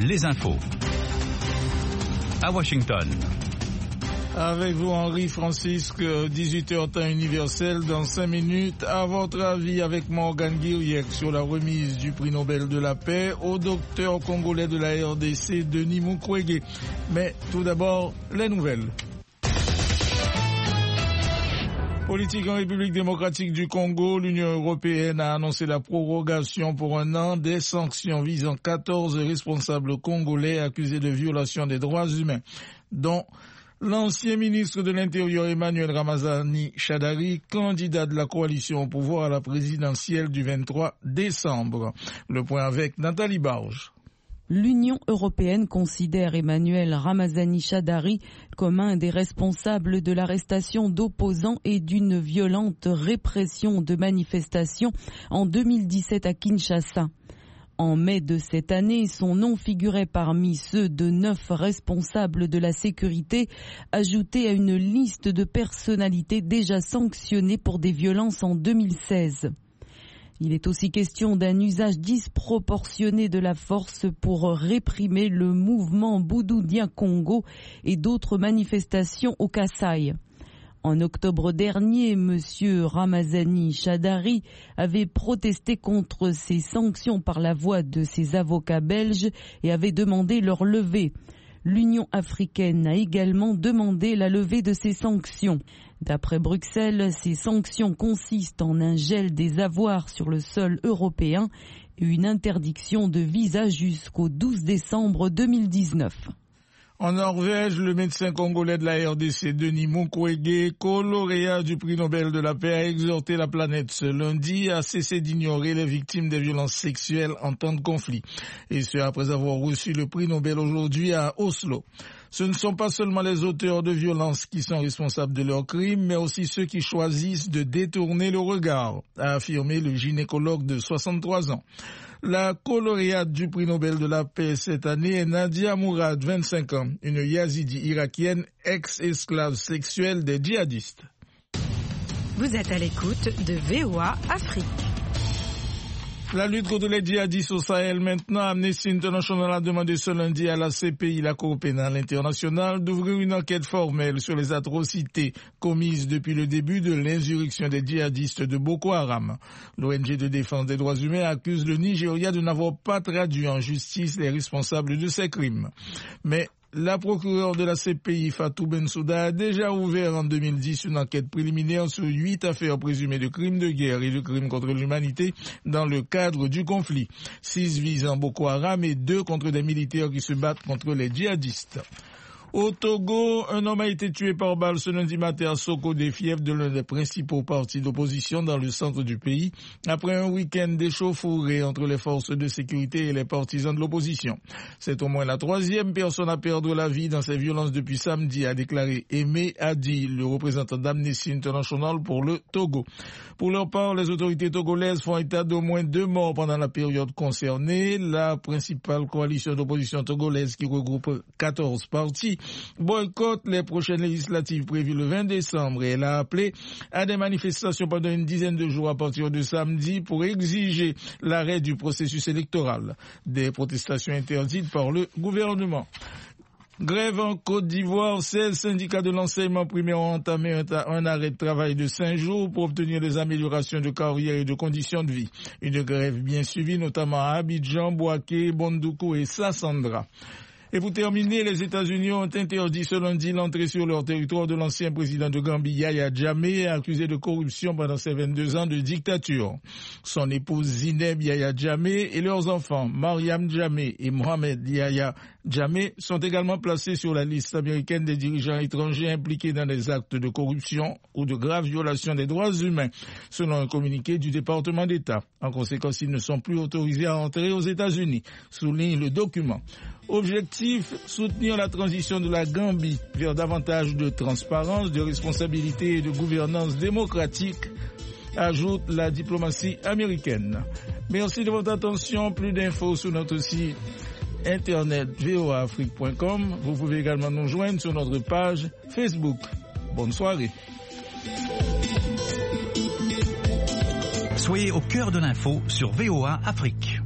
les infos. À Washington. Avec vous, Henri Francisque, 18h temps universel. Dans 5 minutes, à votre avis, avec Morgan Guiriec sur la remise du prix Nobel de la paix au docteur congolais de la RDC, Denis Mukwege. Mais tout d'abord, les nouvelles. Politique en République démocratique du Congo, l'Union européenne a annoncé la prorogation pour 1 an des sanctions visant 14 responsables congolais accusés de violation des droits humains, dont l'ancien ministre de l'Intérieur Emmanuel Ramazani Shadari, candidat de la coalition au pouvoir à la présidentielle du 23 décembre. Le point avec Nathalie Barge. L'Union européenne considère Emmanuel Ramazani Shadari comme un des responsables de l'arrestation d'opposants et d'une violente répression de manifestations en 2017 à Kinshasa. En mai de cette année, son nom figurait parmi ceux de 9 responsables de la sécurité, ajoutés à une liste de personnalités déjà sanctionnées pour des violences en 2016. Il est aussi question d'un usage disproportionné de la force pour réprimer le mouvement Boudoudien Congo et d'autres manifestations au Kasaï. En octobre dernier, M. Ramazani Shadari avait protesté contre ces sanctions par la voix de ses avocats belges et avait demandé leur levée. L'Union africaine a également demandé la levée de ces sanctions. D'après Bruxelles, ces sanctions consistent en un gel des avoirs sur le sol européen et une interdiction de visa jusqu'au 12 décembre 2019. En Norvège, le médecin congolais de la RDC, Denis Mukwege, co-lauréat du prix Nobel de la paix, a exhorté la planète ce lundi à cesser d'ignorer les victimes des violences sexuelles en temps de conflit. Et ce, après avoir reçu le prix Nobel aujourd'hui à Oslo. Ce ne sont pas seulement les auteurs de violences qui sont responsables de leurs crimes, mais aussi ceux qui choisissent de détourner le regard, a affirmé le gynécologue de 63 ans. La co-lauréate du prix Nobel de la paix cette année est Nadia Mourad, 25 ans, une yazidi irakienne, ex-esclave sexuelle des djihadistes. Vous êtes à l'écoute de VOA Afrique. La lutte contre les djihadistes au Sahel maintenant. Amnesty International a demandé ce lundi à la CPI, la Cour pénale internationale, d'ouvrir une enquête formelle sur les atrocités commises depuis le début de l'insurrection des djihadistes de Boko Haram. L'ONG de défense des droits humains accuse le Nigeria de n'avoir pas traduit en justice les responsables de ces crimes. Mais la procureure de la CPI, Fatou Bensouda, a déjà ouvert en 2010 une enquête préliminaire sur 8 affaires présumées de crimes de guerre et de crimes contre l'humanité dans le cadre du conflit. 6 visant Boko Haram et 2 contre des militaires qui se battent contre les djihadistes. Au Togo, un homme a été tué par balle ce lundi matin à Soko, des fiefs de l'un des principaux partis d'opposition dans le centre du pays, après un week-end d'échauffourée entre les forces de sécurité et les partisans de l'opposition. C'est au moins la 3e personne à perdre la vie dans ces violences depuis samedi, a déclaré Aimé Adi, le représentant d'Amnesty International pour le Togo. Pour leur part, les autorités togolaises font état d'au moins 2 morts pendant la période concernée. La principale coalition d'opposition togolaise, qui regroupe 14 partis, boycotte les prochaines législatives prévues le 20 décembre et elle a appelé à des manifestations pendant une dizaine de jours à partir de samedi pour exiger l'arrêt du processus électoral. Des protestations interdites par le gouvernement. Grève en Côte d'Ivoire, 16 syndicats de l'enseignement primaire ont entamé un arrêt de travail de 5 jours pour obtenir des améliorations de carrière et de conditions de vie. Une grève bien suivie notamment à Abidjan, Bouaké, Bondoukou et Sassandra. Et pour terminer, les États-Unis ont interdit ce lundi l'entrée sur leur territoire de l'ancien président de Gambie, Yahya Jammeh, accusé de corruption pendant ses 22 ans de dictature. Son épouse Zineb Yahya Jammeh et leurs enfants, Mariam Jammeh et Mohamed Yahya Jammeh, sont également placés sur la liste américaine des dirigeants étrangers impliqués dans des actes de corruption ou de graves violations des droits humains, selon un communiqué du département d'État. En conséquence, ils ne sont plus autorisés à entrer aux États-Unis, souligne le document. Objectif, soutenir la transition de la Gambie vers davantage de transparence, de responsabilité et de gouvernance démocratique, ajoute la diplomatie américaine. Merci de votre attention. Plus d'infos sur notre site internet voaafrique.com. Vous pouvez également nous joindre sur notre page Facebook. Bonne soirée. Soyez au cœur de l'info sur VOA Afrique.